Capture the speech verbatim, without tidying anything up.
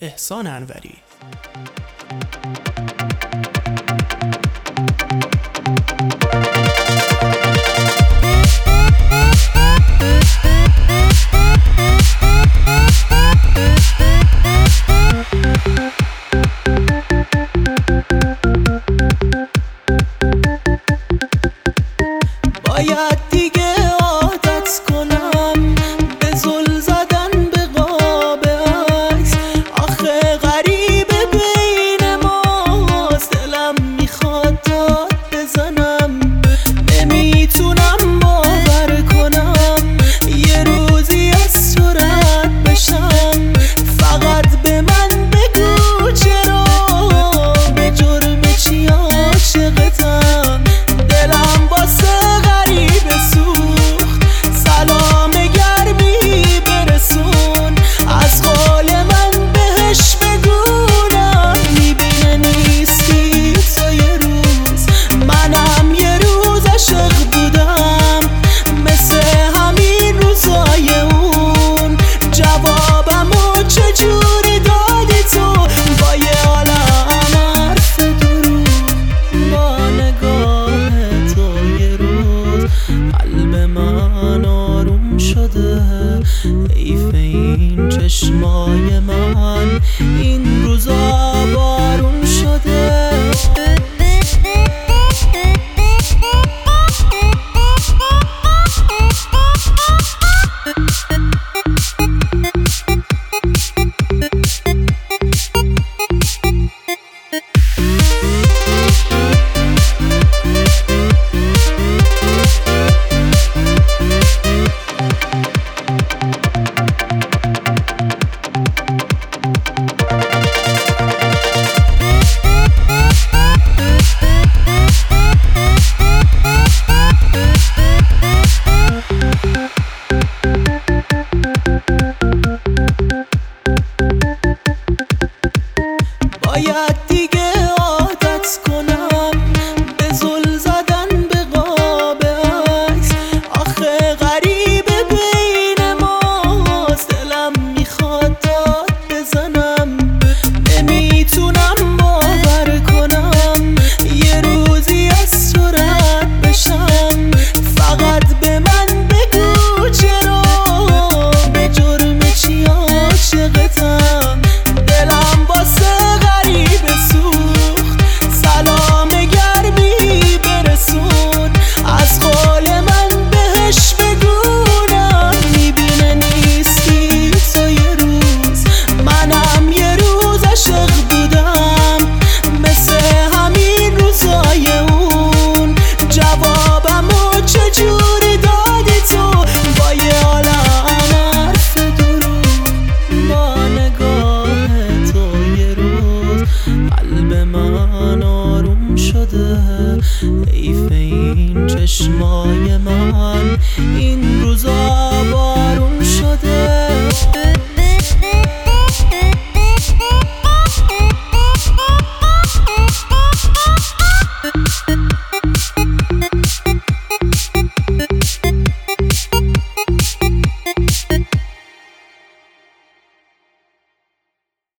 احسان انوری. باید دیگه عادت کنم به زل زدن به قاب عکس، آخه غریبه بین ماست، دلم میخواد داد بزنم، نمیتونم باور کنم یه روزی از تو رد بشم، فقط به من بگو چرا، به جرم چی عاشقتم، دلم واسه حیف این چشمای من این روزا بارون شده. باید دیگه عادت کنم به زل زدن به قاب عکس، آخه غریبه بین ماست، دلم میخواد داد بزنم، نمیتونم باور کنم یه روزی از تو رد بشم، فقط به من بگو چرا، به جرم چی عاشقتم، دلم واسه حیف این چشمای من